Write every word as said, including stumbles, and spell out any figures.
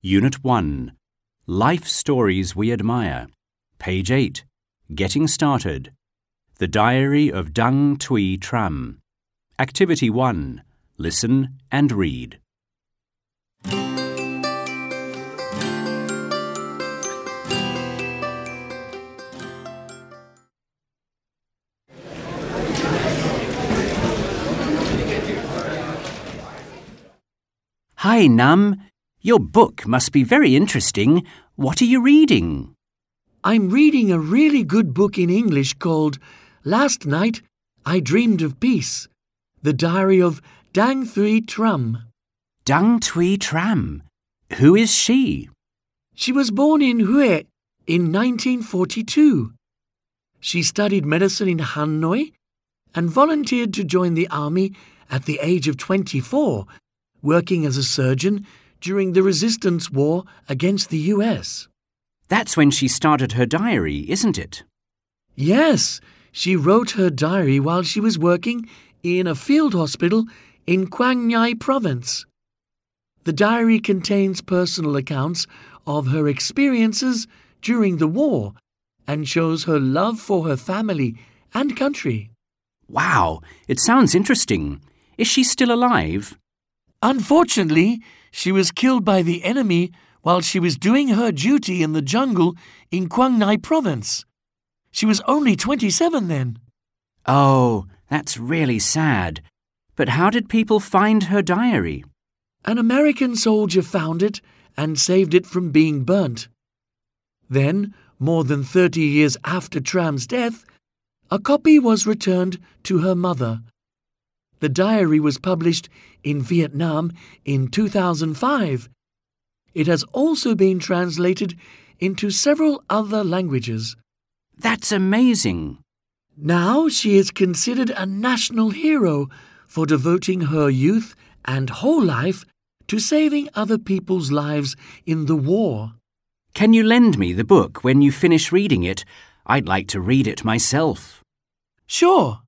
Unit one. Life Stories We Admire. Page eight. Getting Started. The Diary of Dang Thuy Tram. Activity one. Listen and read. Hi, Nam. Your book must be very interesting. What are you reading? I'm reading a really good book in English called Last Night I Dreamed of Peace, The Diary of Dang Thuy Tram. Dang Thuy Tram. Who is she? She was born in Hue in nineteen forty-two. She studied medicine in Hanoi and volunteered to join the army at the age of twenty-four, working as a surgeon during the resistance war against the U S. That's when she started her diary, isn't it? Yes, she wrote her diary while she was working in a field hospital in Quang Ngai Province. The diary contains personal accounts of her experiences during the war and shows her love for her family and country. Wow, it sounds interesting. Is she still alive? Unfortunately, she was killed by the enemy while she was doing her duty in the jungle in Quang Ngai Province. She was only twenty-seven then. Oh, that's really sad. But how did people find her diary? An American soldier found it and saved it from being burnt. Then, more than thirty years after Tram's death, a copy was returned to her mother. The diary was published in Vietnam in two thousand five. It has also been translated into several other languages. That's amazing. Now she is considered a national hero for devoting her youth and whole life to saving other people's lives in the war. Can you lend me the book when you finish reading it? I'd like to read it myself. Sure.